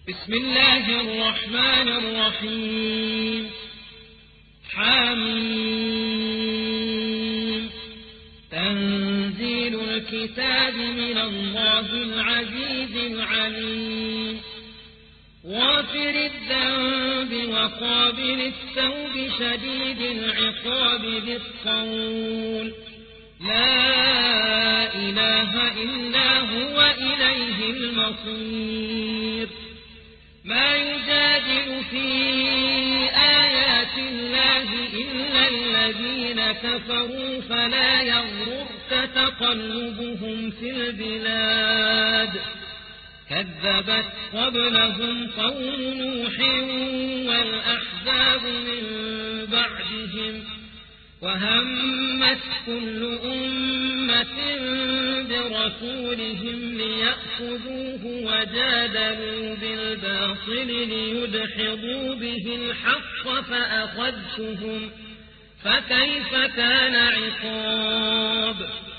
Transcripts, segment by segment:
بسم الله الرحمن الرحيم. حميم. تنزيل الكتاب من الله العزيز العليم. غافر الذنب وقابل التوب شديد العقاب ذي الطول. لا إله إلا هو إليه المصير. ما يجادل في آيات الله إلا الذين كفروا فلا يغررك تقلبهم في البلاد. كذبت قبلهم قوم نوح والأحزاب من بعدهم وهمت كل أمة برسولهم ليأخذوه وجادلوا بالباطل ليدحضوا به الحق فأخذتهم فكيف كان عقاب.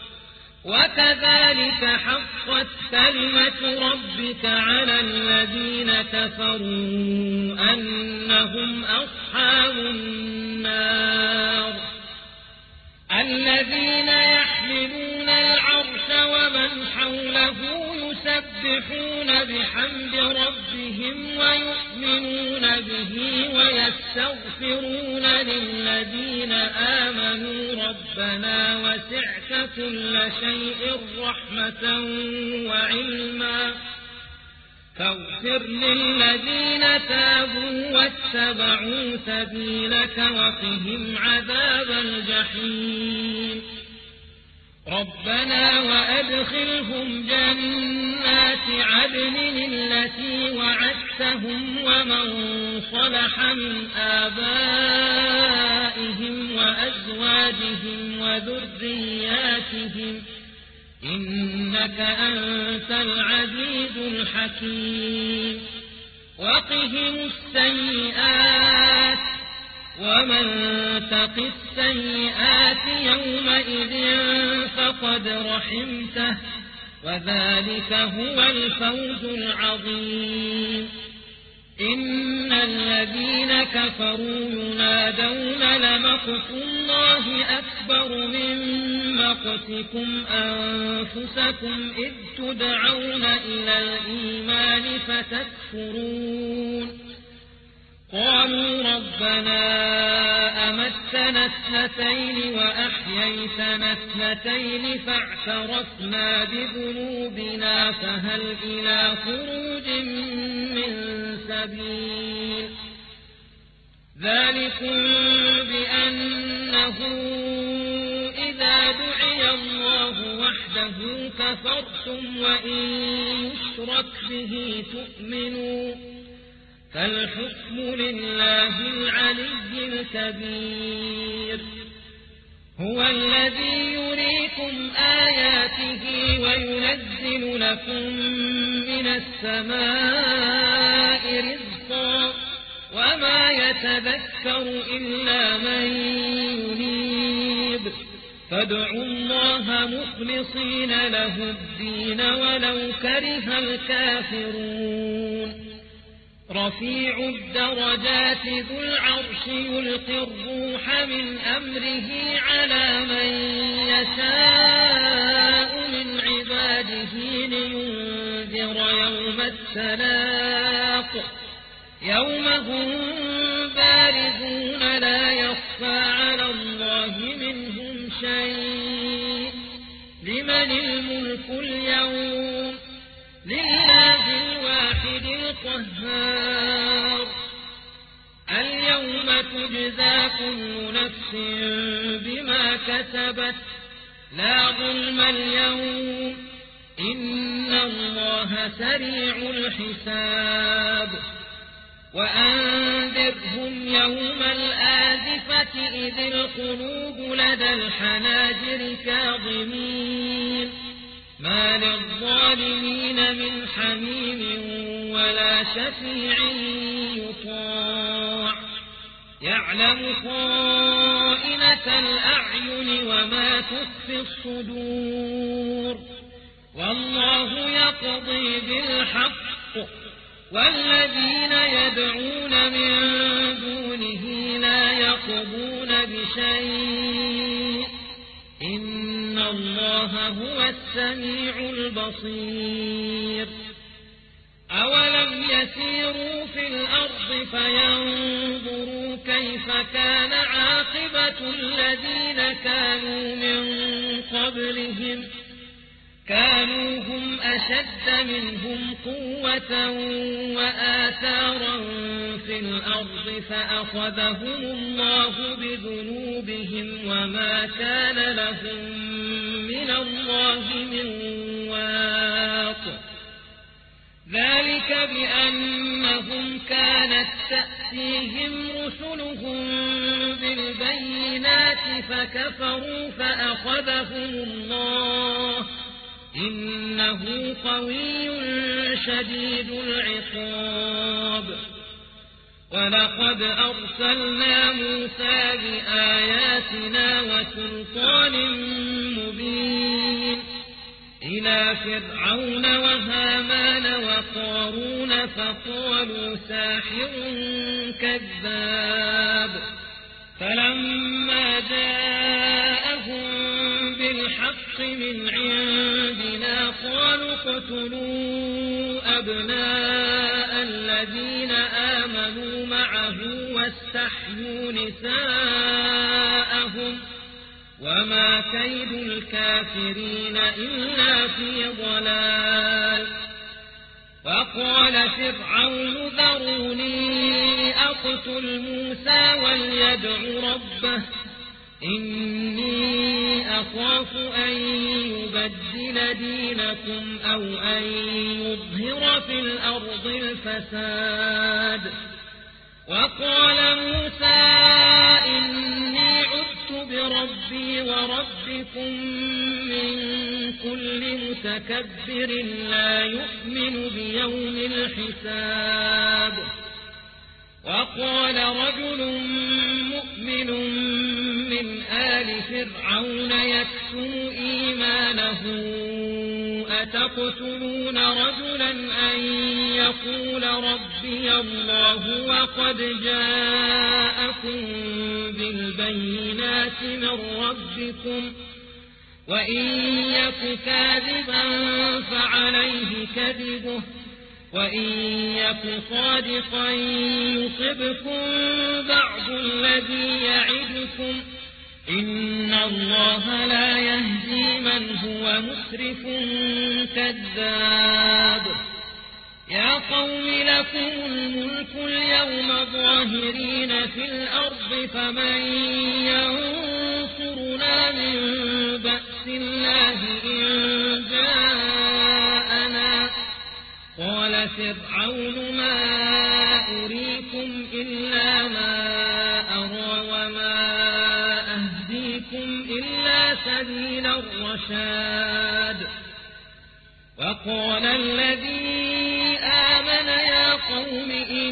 وكذلك حقت كلمة ربك على الذين كفروا أنهم أصحاب النار. الذين يحملون العرش ومن حوله يسبحون بحمد ربهم ويؤمنون به ويستغفرون للذين آمنوا ربنا وسعت كل شيء رحمة وعلما فاغفر للذين تابوا واتبعوا سبيلك وقهم عذاب الجحيم. ربنا وأدخلهم جنات عدن التي وعدتهم ومن صلح من آبائهم وأزواجهم وذرياتهم إنك أنت العزيز الحكيم. وقهم السيئات ومن تق السيئات يومئذ فقد رحمته وذلك هو الفوز العظيم. إن الذين كفروا ينادون لمقت الله أكبر من مقتكم أنفسكم إذ تدعون إلى الإيمان فتكفرون. قالوا ربنا أمتنا اثنتين وأحييتنا اثنتين فاعترفنا بذنوبنا فهل إلى خروج من سبيل. ذلكم بأنه إذا دعي الله وحده كفرتم وإن يشرك به تؤمنوا فالحكم لله العلي الكبير. هو الذي يريكم آياته وينزل لكم من السماء رزقا وما يتذكر إلا من ينيب. فادعوا الله مخلصين له الدين ولو كره الكافرون. رفيع الدرجات ذو العرش يلقي الروح من أمره على من يشاء من عباده لينذر يوم التلاق يوم هم بارزون لا يخفى على الله منهم شيء. لمن الملك اليوم؟ لله الواحد القهار. اليوم تجزى كل نفس بما كسبت لا ظلم اليوم إن الله سريع الحساب. وأنذرهم يوم الآزفة إذ القلوب لدى الحناجر كاظمين ما للظالمين من حميم ولا شفيع يطاع. يعلم خائنة الأعين وما تخفي الصدور والله يقضي بالحق والذين يدعون من دونه لا يقضون بشيء إن الله هو السميع البصير أولم يسيروا في الأرض فينظروا كيف كان عاقبة الذين كانوا من قبلهم كانوا هم أشد منهم قوة وآثارا في الأرض فأخذهم الله بذنوبهم وما كان لهم من الله من واق ذلك بأنهم كانت تأتيهم رسلهم بالبينات فكفروا فأخذهم الله إنه قوي شديد العقاب ولقد أرسلنا موسى بآياتنا وسلطان مبين إلى فرعون وهامان وقارون فقالوا ساحر كذاب فلما جاءهم بالحق من عندنا قالوا اقتلوا أبناء الذين آمنوا معه واستحيوا نساءهم وما كيد الكافرين إلا في ضلال وقال فرعون ذروني أقتل موسى وليدع ربه إني أخاف أن يبدل دينكم أو أن يظهر في الأرض الفساد وقال موسى إني عدت بربي وربكم من كل متكبر لا يؤمن بيوم الحساب وقال رجل مؤمن من آل فرعون يكتم إيمانه أتقتلون رجلا أن يقول ربي الله وقد جاءكم بالبينات من ربكم وإن يك كاذبا فعليه كذبه وإن يك صادقا يصبكم بعض الذي يعدكم إن الله لا يهدي من هو مسرف كذاب يا قوم لكم الملك اليوم ظاهرين في الأرض فمن ينصرنا من بأس الله إن جاءنا قال فرعون ما أريكم إلا ما أرى وما أهديكم إلا سبيل الرشاد وقال الذي آمن يا قوم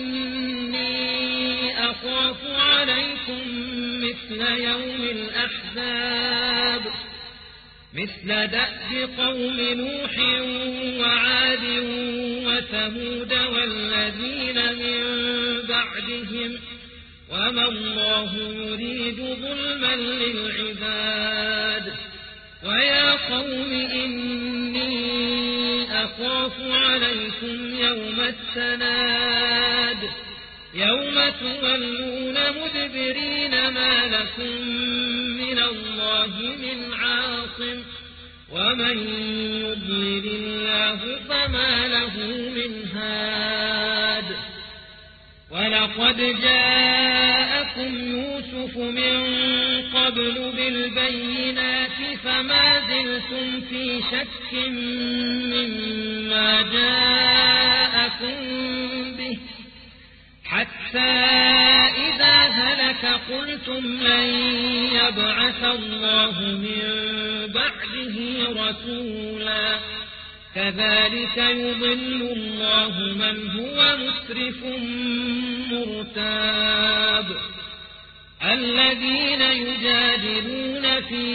إني أخاف عليكم مثل يوم الأحزاب مثل دأب قوم نوح وعاد وثمود والذين من بعدهم وما الله يريد ظلما للعباد ويا قوم إني أخاف عليكم يوم التناد يوم تولون مدبرين ما لكم من الله من عاصم ومن يضلل الله فما له من هاد ولقد جاءكم يوسف من قبل بالبينات فما زلتم في شك مما جاءكم به حتى إذا هلك قلتم لن يبعث الله من بعده رسولا كذلك يضل الله من هو مسرف مرتاب الذين يجادلون في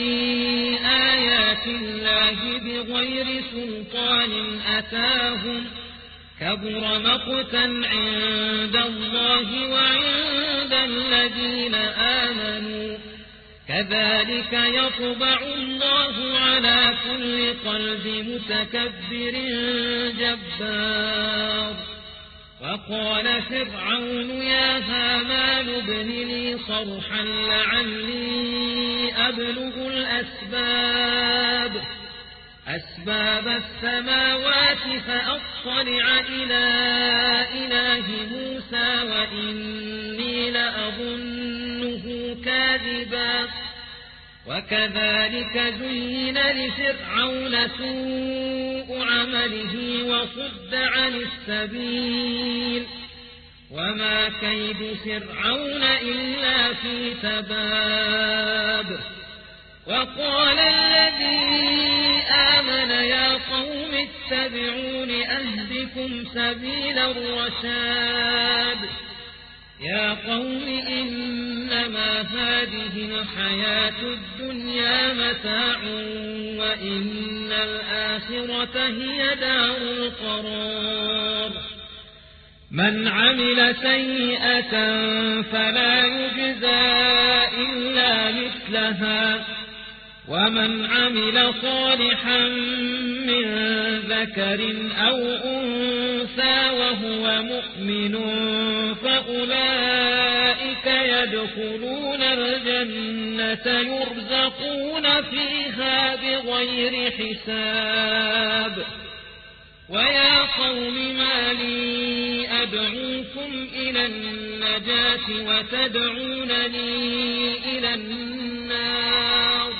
آيات الله بغير سلطان أتاهم كبر مقتا عند الله وعند الذين آمنوا كذلك يطبع الله على كل قلب متكبر جبار. وقال فرعون يا هامان ابن لي صرحا لعلي أبلغ أسباب السماوات فأطلع إلى إله موسى وإني لأظنه كاذبا. وكذلك زين لفرعون سوء عمله وصد عن السبيل وما كيد فرعون إلا في تباب. وقال الذي آمن يا قوم اتبعون أهدكم سبيل الرشاد. يا قوم إنما هذه الحياة الدنيا متاع وإن الآخرة هي دار القرار. من عمل سيئة فلا يجزى إلا مثلها ومن عمل صالحا من ذكر أو أنثى وهو مؤمن فأولئك يدخلون الجنة يرزقون فيها بغير حساب. ويا قوم ما لي أدعوكم إلى النجاة وتدعونني إلى النار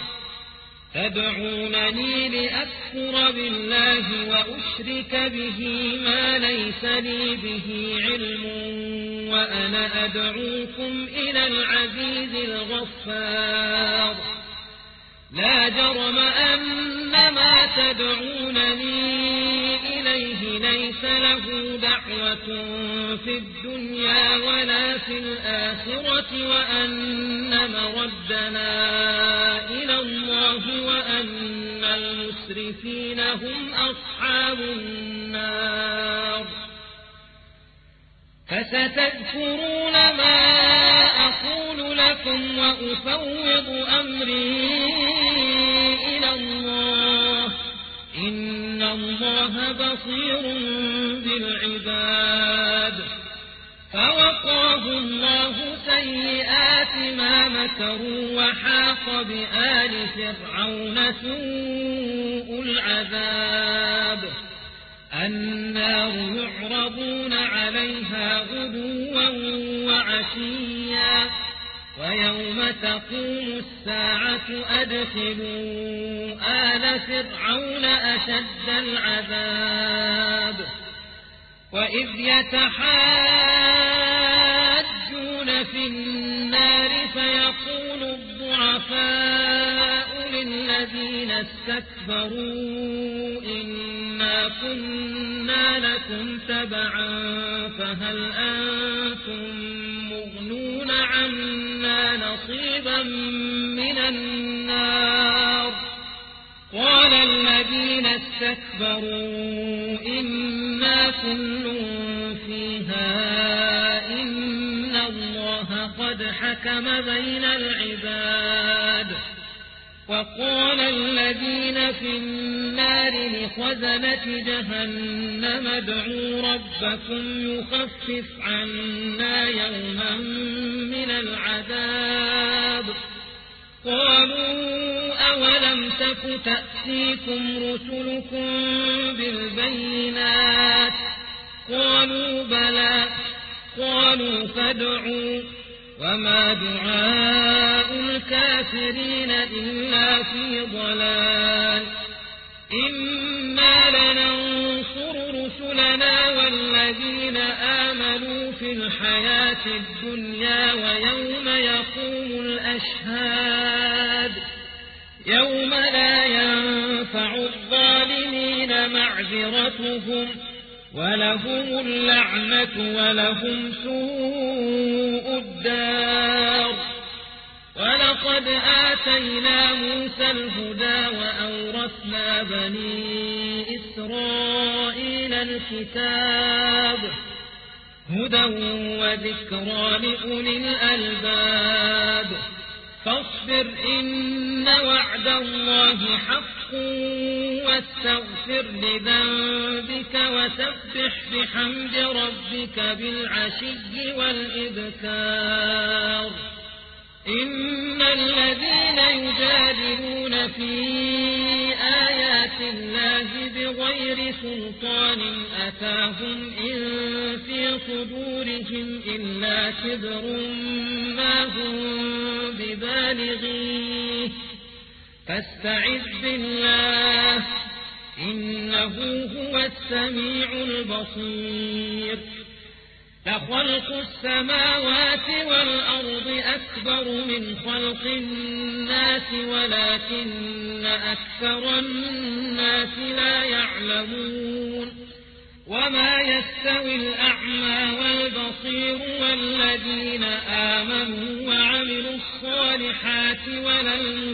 تدعونني لأكفر بالله وأشرك به ما ليس لي به علم وأنا أدعوكم إلى العزيز الغفار. لا جرم أن ما تدعونني إليه ليس له دعوة في الدنيا ولا في الآخرة وأن مردنا إلى الله وأن المسرفين هم أصحاب النار. فستذكرون ما أقول لكم وأفوض أمري إلى الله إن الله بصير بالعباد. فوقاه الله سيئات ما مكروا وحاق بآل فرعون سوء العذاب. النار يعرضون عليها غدوا وعشيا ويوم تقوم الساعة أدخلوا آل فرعون أشد العذاب. وإذ يتحاجون في النار فيقول الضعفاء للذين استكبروا إنا كنا لكم تبعا فهل أنتم مغنون عنا نصيبا من النار. قال الذين استكبروا إنا كل فيها إن الله قد حكم بين العباد. وقال الذين في النار لخزنة جهنم ادعوا ربكم يخفف عنا يوما من العذاب. قالوا أولم تك تأتيكم رسلكم بالبينات قالوا بلى قالوا فادعوا وما دعاء الكافرين إلا في ضلال. إنا لننصر رسلنا والذين آمنوا في الحياة الدنيا ويوم يقوم الأشهاد يوم لا ينفع الظالمين معذرتهم ولهم اللعنة ولهم سوء الدار. ولقد ولقد آتينا موسى الهدى وأورثنا بني إسرائيل الكتاب هدى وذكرى لأولي الألباب فاصبر إن وعد الله حق واستغفر لذنبك وسبح بحمد ربك بالعشي والإبكار إن الذين يجادلون في آيات الله بغير سلطان أتاهم إن في صدورهم إلا كبر ما هم ببالغيه فاستعذ بالله إنه هو السميع البصير لخلق السماوات والأرض أكبر من خلق الناس ولكن أكثر الناس لا يعلمون وما يستوي الأعمى والبصير والذين آمنوا وعملوا الصالحات ولا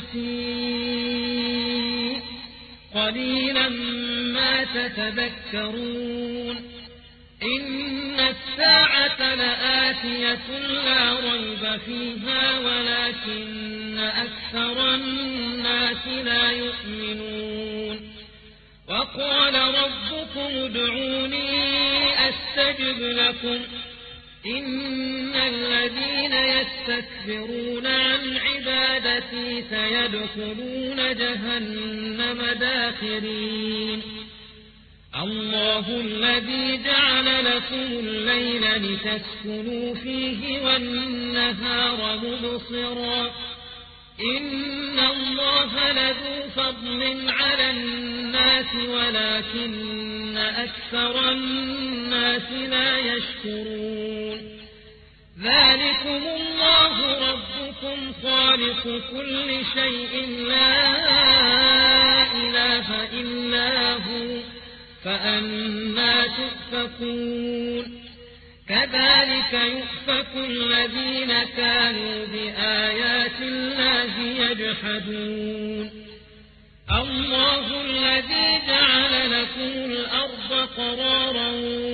المسيء قليلا ما تتذكرون إن الساعة لآتية لا ريب فيها ولكن أكثر الناس لا يؤمنون وقال ربكم ادعوني أستجب لكم إن الذين يستكبرون عن عبادتي سيدخلون جهنم داخرين الله الذي جعل لكم الليل لتسكنوا فيه والنهار مبصرا إن الله لذو فضل على الناس ولكن أكثر الناس لا يشكرون ذلكم الله ربكم خالق كل شيء لا إله إلا هو فأنى تؤفكون كذلك يؤفك الذين كانوا بآيات الله يجحدون الله الذي جعل لكم الأرض قرارا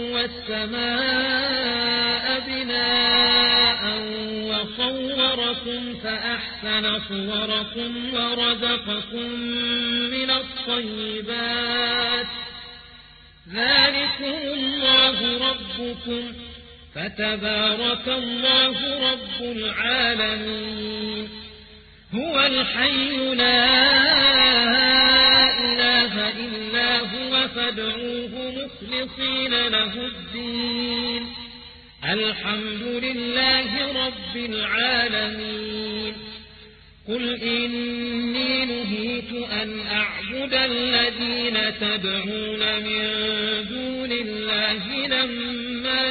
والسماء بناء وصوركم فأحسن صوركم ورزقكم من الطيبات ذلكم الله ربكم فتبارك الله رب العالمين هو الحي لا إله إلا هو فادعوه مخلصين له الدين الحمد لله رب العالمين قل إني نهيت أن أعبد الذين تدعون من دون الله لما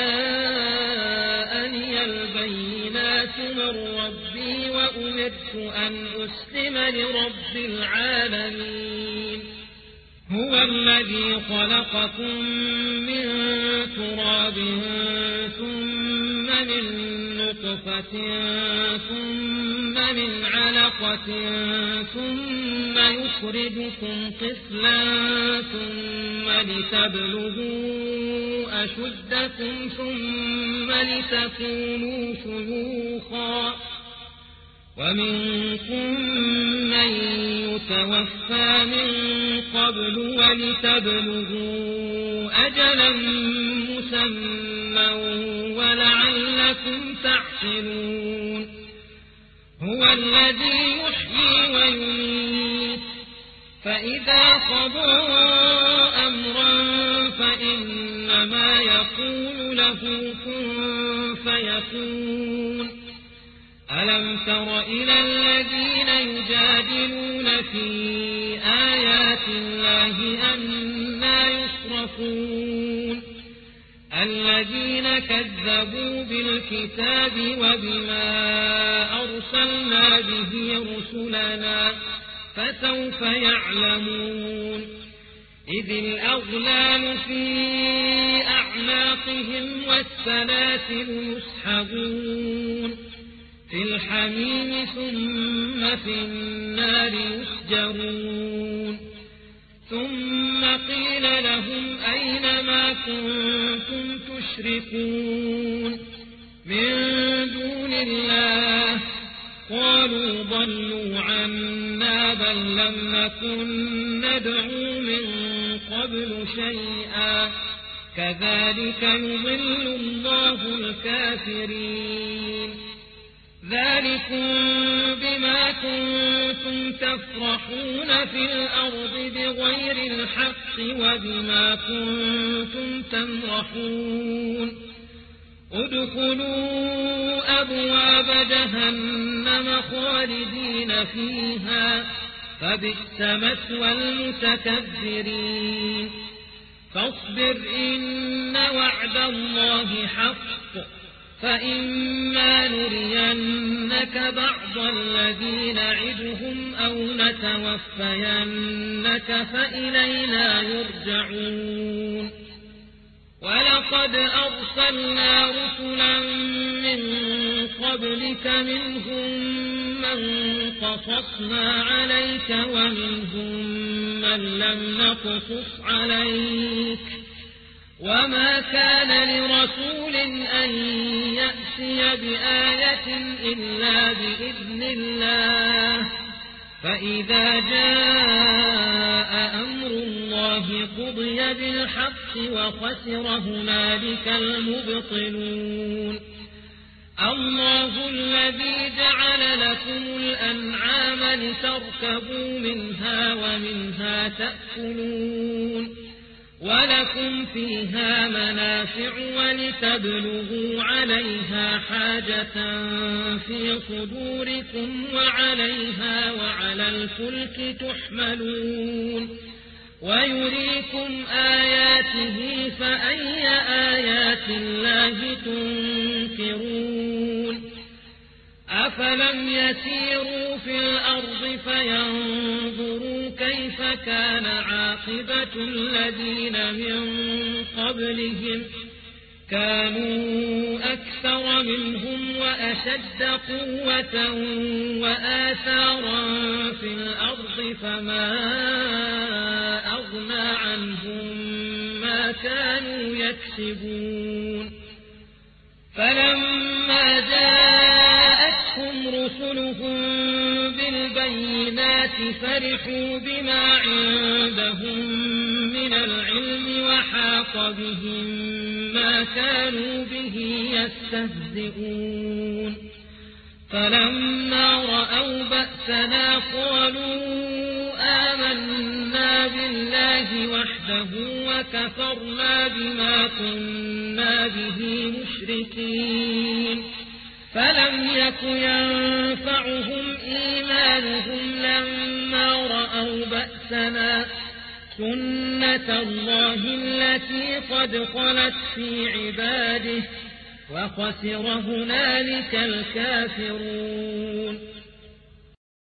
جاءني البينات من ربي وأمرت أن أسلم لرب العالمين هو الذي خلقكم من تراب ثم من نطفة ثم من علقة ثم يخرجكم طفلا ثم لتبلغوا أشدكم ثم لتكونوا شيوخا ومنكم من يتوفى من قبل ولتبلغوا أجلا مسمى ولعلكم تعقلون هو الذي يحيي ويميت فإذا قضى أمرا فإنما يقول له كن فيكون ألم تر إلى الذين يجادلون في آيات الله أنى يصرفون الذين كذبوا بالكتاب وبما أرسلنا به رسلنا فسوف يعلمون إذ الأغلال في أعناقهم والسلاسل يسحبون في الحميم ثم في النار يسجرون ثم قيل لهم أين ما كنتم تشركون من دون الله قالوا ضلوا عنا بل لم نكن ندعو من قبل شيئا كذلك يضل الله الكافرين ذلكم بما كنتم تفرحون في الأرض بغير الحق وبما كنتم تمرحون ادخلوا أبواب جهنم خالدين فيها فبئس مثوى المتكبرين فاصبر إن وعد الله حق فإما نرينك بعض الذي نعدهم أو نتوفينك فإلينا يرجعون ولقد أرسلنا رسلا من قبلك منهم من قصصنا عليك ومنهم من لم نقصص عليك وما كان لرسول أن يأتي بآية إلا بإذن الله فإذا جاء أمر الله قضي بالحق وخسر هنالك المبطلون الله الذي جعل لكم الأنعام لتركبوا منها ومنها تأكلون ولكم فيها منافع ولتبلغوا عليها حاجة في صدوركم وعليها وعلى الفلك تحملون ويريكم آياته فأي آيات الله تنكرون أفلم يسيروا في الأرض فينظروا كيف كان عاقبة الذين من قبلهم كانوا أكثر منهم وأشد قوة وآثارا في الأرض فما أغنى عنهم ما كانوا يكسبون فلما جاءتهم رسلهم بالبينات فرحوا بما عندهم من العلم وحاق بهم ما كانوا به يستهزئون فلما رأوا بأسنا قالوا آمنا بالله وحده وكفرنا بما كنا به مشركين فلم يك ينفعهم إيمانهم لما رأوا بأسنا سنة الله التي قد خلت في عباده وخسر هنالك الكافرون